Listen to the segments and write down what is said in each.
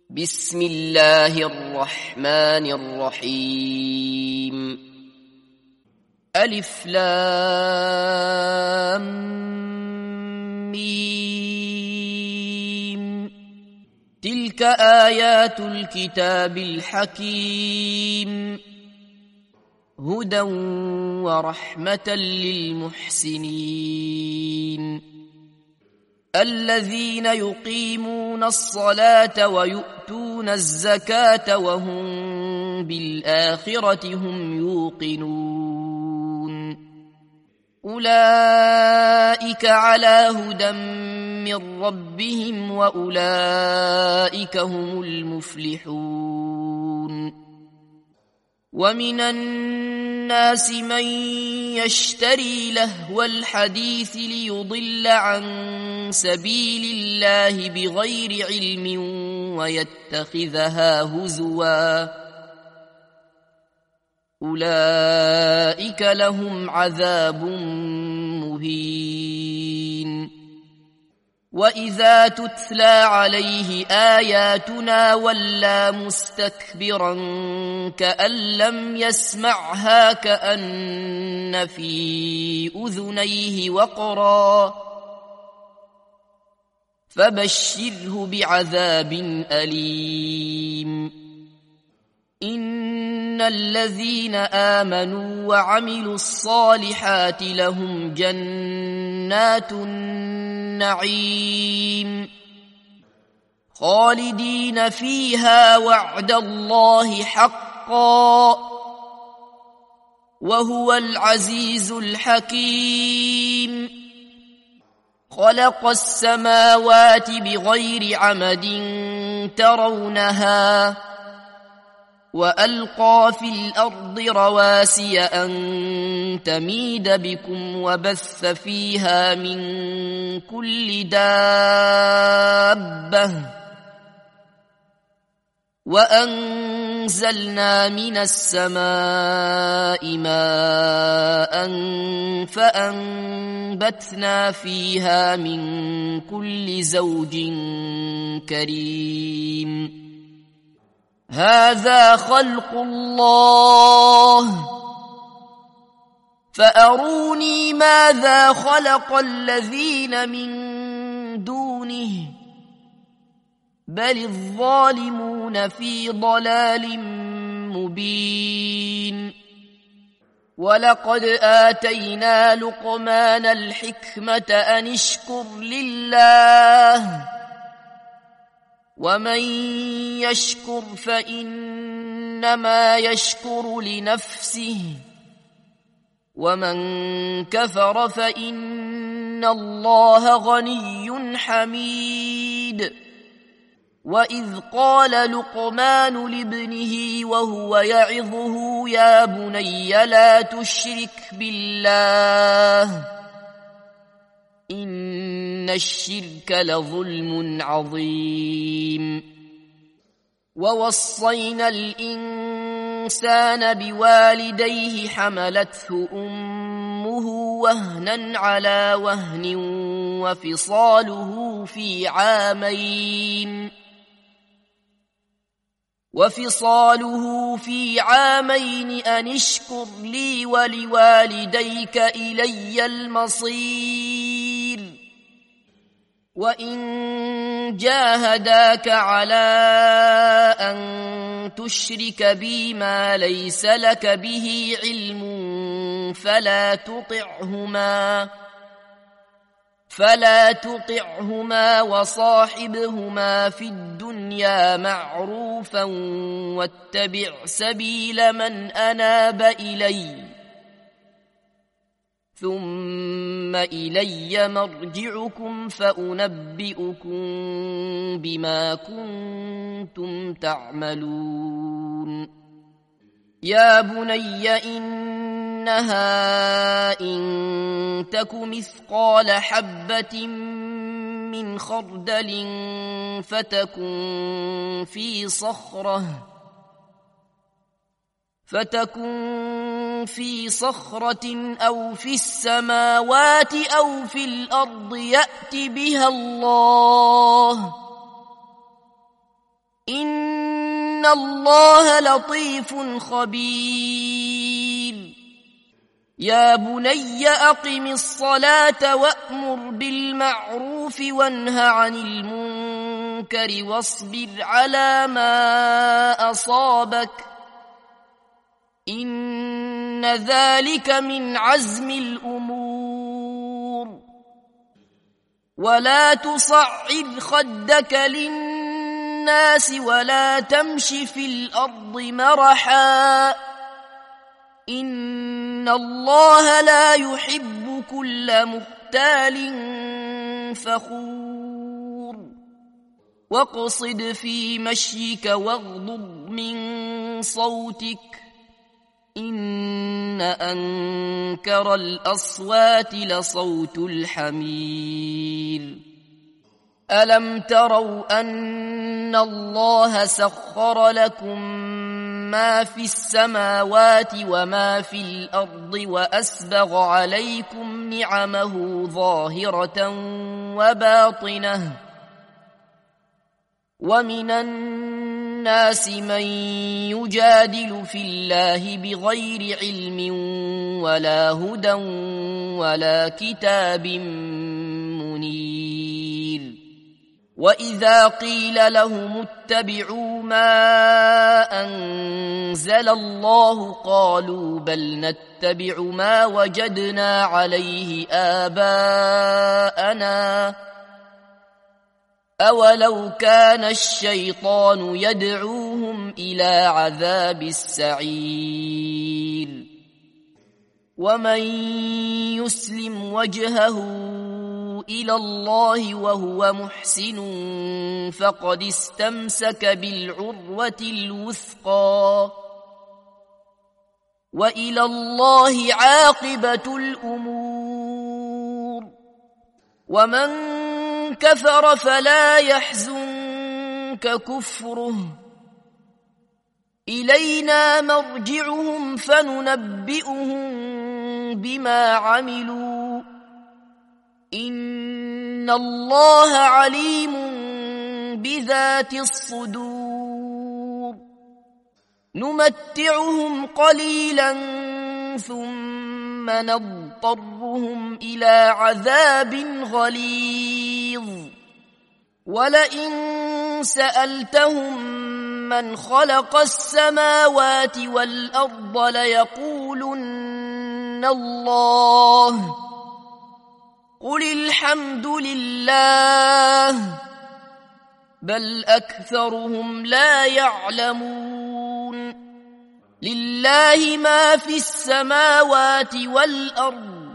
بسم الله الرحمن الرحيم. ألف لام ميم. تلك آيات الكتاب الحكيم، هدى ورحمة للمحسنين الذين يقيمون الصلاة ويؤتون الزكاة وهم بالآخرة هم يوقنون. أولئك على هدى من ربهم وأولئك هم المفلحون. ومن الناس من يشتري لهو الحديث ليضل عن سبيل الله بغير علم ويتخذها هزوا، أولئك لهم عذاب مهين. وإذا تتلى عليه آياتنا ولى مستكبرا كأن لم يسمعها كأن في أذنيه وقرا، فبشره بعذاب أليم. إن الذين آمنوا وعملوا الصالحات لهم جنات النعيم خالدين فيها وعد الله حقا، وهو العزيز الحكيم. خلق السماوات بغير عمد ترونها، وألقى في الأرض رواسي أن تميد بكم وبث فيها من كل دابة، وأنزلنا من السماء ماء فأنبتنا فيها من كل زوج كريم. هذا خلق الله فأروني ماذا خلق الذين من دونه، بل الظالمون في ضلال مبين. ولقد آتينا لقمان الحكمة أن اشكر لله، ومن يشكر فإنما يشكر لنفسه، ومن كفر فإن الله غني حميد. وإذ قال لقمان لابنه وهو يعظه يا بني لا تشرك بالله إن الشرك لظلم عظيم. ووصينا الإنسان بوالديه حملته أمه وهنا على وهن وفصاله في عامين أن اشكر لي ولوالديك إلي المصير. وإن جاهداك على أن تشرك بي ما ليس لك به علم فلا تطعهما وصاحبهما في الدنيا معروفا واتبع سبيل من أناب إلي، ثم إلي مرجعكم فأنبئكم بما كنتم تعملون. يا بني إنها إن تك مثقال حبة من خردل فتكن في صخرة أو في السماوات أو في الأرض يأت بها الله، إن إن الله لطيف خبير يا بني أقم الصلاة وأمر بالمعروف وانه عن المنكر واصبر على ما أصابك إن ذلك من عزم الأمور ولا تصعد خدك للناس ولا تمش في الأرض مرحا إن الله لا يحب كل مختال فخور واقصد في مشيك واغضض من صوتك إن أنكر الأصوات لصوت الحمير ألم تروا أن الله سخر لكم ما في السماوات وما في الأرض وأسبغ عليكم نعمه ظاهرة وباطنة ومن الناس من يجادل في الله بغير علم ولا هدى ولا كتاب منير وإذا قيل لهم اتبعوا ما أنزل الله قالوا بل نتبع ما وجدنا عليه آباءنا أولو كان الشيطان يدعوهم إلى عذاب السعير ومن يسلم وجهه إلى الله وهو محسن فقد استمسك بالعروة الوثقى وإلى الله عاقبة الأمور ومن كفر فلا يحزنك كفره إلينا مرجعهم فننبئهم بما عملوا إن الله عليم بذات الصدور نمتعهم قليلا ثم نضطرهم إلى عذاب غليظ ولئن سألتهم من خلق السماوات والأرض ليقولن الله قل الحمد لله بل أكثرهم لا يعلمون لله ما في السماوات والأرض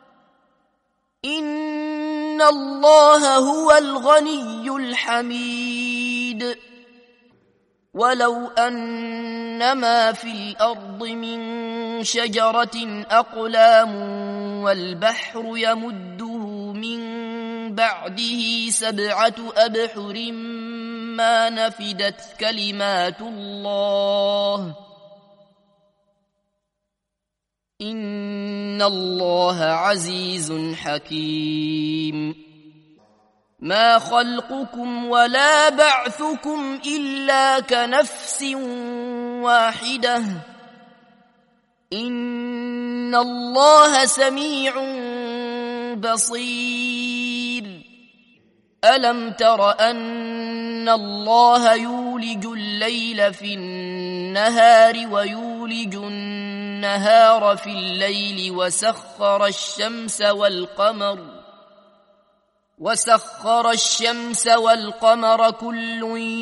إن الله هو الغني الحميد ولو أن ما في الأرض من شجرة أقلام والبحر يمده من بعده 7 أبحر ما نفدت كلمات الله إن الله عزيز حكيم ما خلقكم ولا بعثكم إلا كنفس واحدة إن الله سميع بصير ألم تر أن الله يولج الليل في النهار ويولج النهار في الليل وسخر الشمس والقمر كل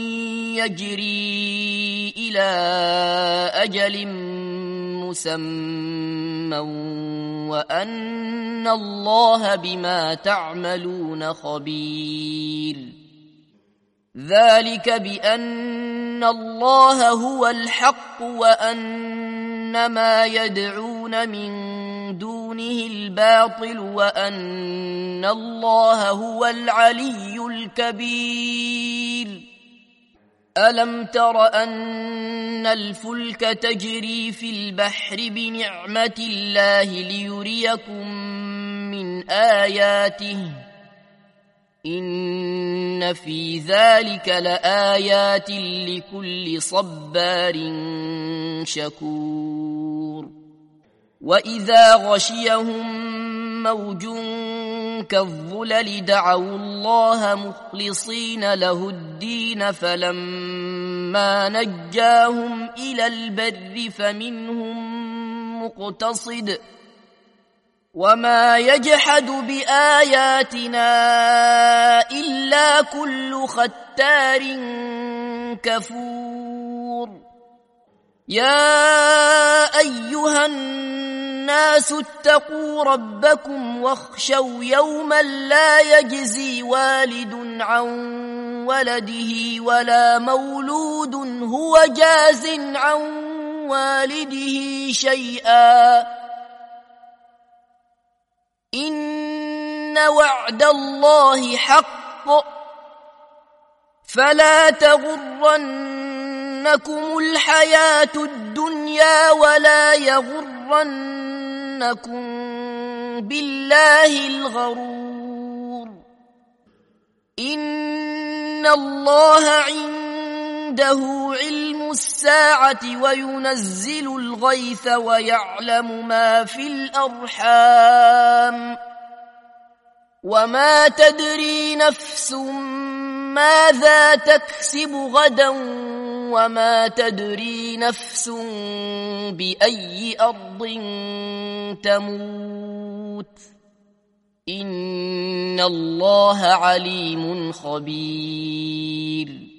يجري إلى أجل مسمى وأن الله بما تعملون خبير ذلك بأن الله هو الحق وأن ما يدعون من دونه الباطل وأن الله هو العلي الكبير ألم تر أن الفلك تجري في البحر بنعمة الله ليريكم من آياته إن في ذلك لآيات لكل صبار شكور وإذا غشيهم موج كالظلل دعوا الله مخلصين له الدين فلما نجاهم إلى البر فمنهم مقتصد وما يجحد بآياتنا إلا كل ختار كفور يا أيها الناس اتقوا ربكم واخشوا يوما لا يجزي والد عن ولده ولا مولود هو جاز عن والده شيئا إن وعد الله حق فلا تغرنكم الحياة الدنيا ولا يغرنكم بالله الغرور إن الله عنده علم الساعة وينزل الغيث ويعلم ما في الأرحام وما تدري نفس ماذا تكسب غدا وما تدري نفس بأي أرض تموت إن الله عليم خبير